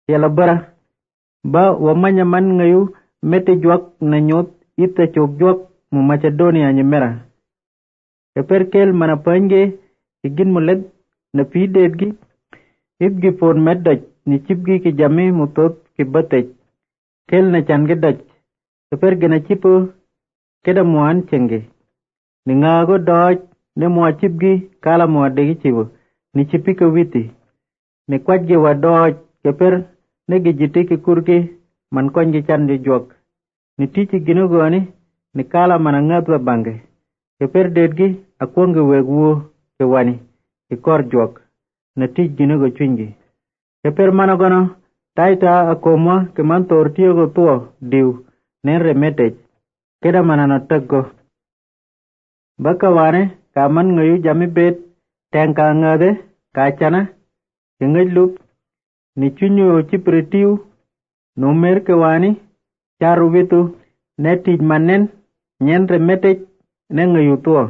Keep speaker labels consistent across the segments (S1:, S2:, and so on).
S1: yala bara ba wa manya man ngayu mete juak na nyot ita chok juak mu Macedonia nyemera. Keper kel mana pange igin mulet na pidet gi ip gi pon meddaj ni chipgi ki jami mutot ki batej kel na chan gi daj keper gena chipo keda muan chenge ni ngago doj ne mua chipgi kala mua degi chivo ni chipi ka witi ni kwajgi wa doj keper ne gi jiti ki kurki man kongi chan di juak ni tichi gino goni ni kala mana ngatwa bange keper dedgi akwongi wegwo ke wani ki kor juak na tich gino go chungi keper mana gono taita akomwa ke man tortiyo go tuo diw nen remetej keda mana na taggo baka wane ka man ngayu jami bet tenka ngade ka chana ke ngajlup ni chunyo chipritiu no mer ke wani charu witu ne tij manen nyen remetej ne ngayu tuo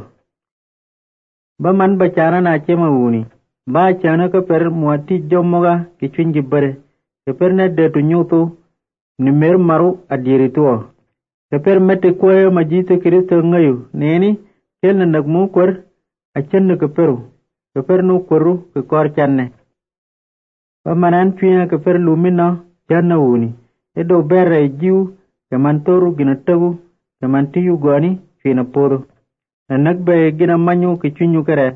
S1: ba man ba chana na chema wuni ba chana ka per muati jomoga ki chungi bare ke per ne detu nyutu ni mer maru adiri tuo ke per mete koyo majite Kristo ngayu neni kel na nagmu kwer achen ke peru ke per no kweru ke kor channe ba manan chuya ke per lumina channa wuni edo bere jiu ke man toru gina tagu ke man tiyu goni fina podo na nagbe gina manyu ke chunyu kere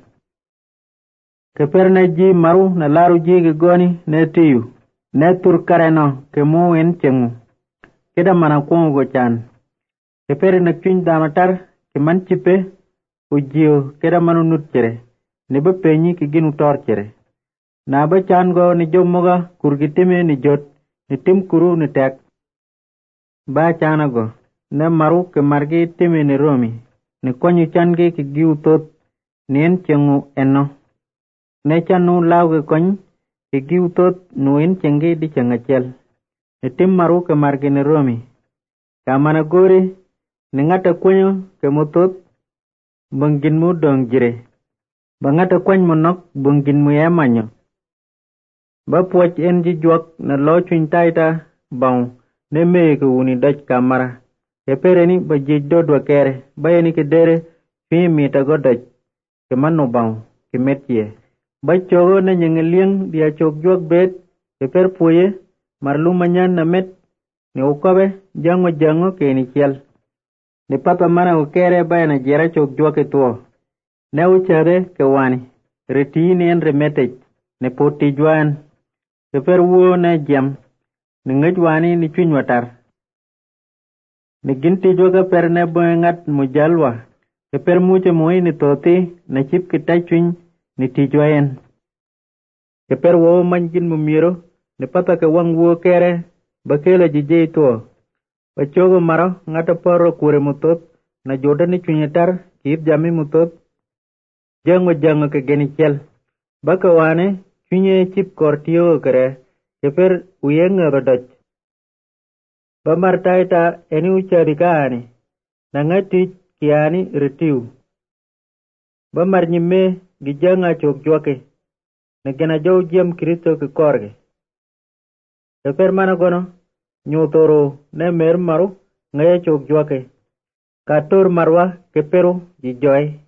S1: ke per na ji maru na laru ji ke goni ne tiyu ne tur kare no ke mu en chengu keda mana kwongo go chan ke per na chuny damatar ke man chipe ujiyo keda manu nut chere ne ba penyi ke ginu tor chere na ba chan go ni jomoga kurgitime ni jot ni tim kuru ni tek ba chana go ne maru ke margi time ni romi ni konyu change ke giu tot nien chengu eno ne chanu law ke kony ke giu tot nuin chenge di changachel ni tim maru ke margi ni romi kamana gore ni ngata kwenyo ke mutot bangin mu dong jire ba ngata kwany monok bangin mu yamanyo ba puoch en ji juak na lo chuny taita baw ne mee ke wuni daj kamara ke pere ni ba jej dodwa kere ba yeni ke dere fii mita go daj ke manu baw ke metye ba chogo na nyengelieng dia chok juak bet ke per puye marlu manyan na met ni ukobe jango ke ni chiel ni papa mana ukere ba na jera chok juak e tuo ne uchade ke wani reti ni en remetej ne poti juan ke per wuo ne jam ni ngej wani ni chuny watar ni ginti joga per ne boengat mujalwa ke per muche moi ni toti na chip kita chuny ni tijwaen ke per wo manjin mumiro ni pata ke wang wuo kere bakela jije tuo ba chogo maro ngata poro kure mutot na joda ni chunyatar kip jami mutot jango ke geni chel baka wane chunye chip kortiyo kere ke per uyenga godoj ba martaita eni uchari kaani na ngati kiani retiu ba mar nyime gijanga chok juake na gena jow jiem Kristo ke korge ke per mana gono nyutoro ne mer maru ngaya chok juake kator marwa ke peru jijoy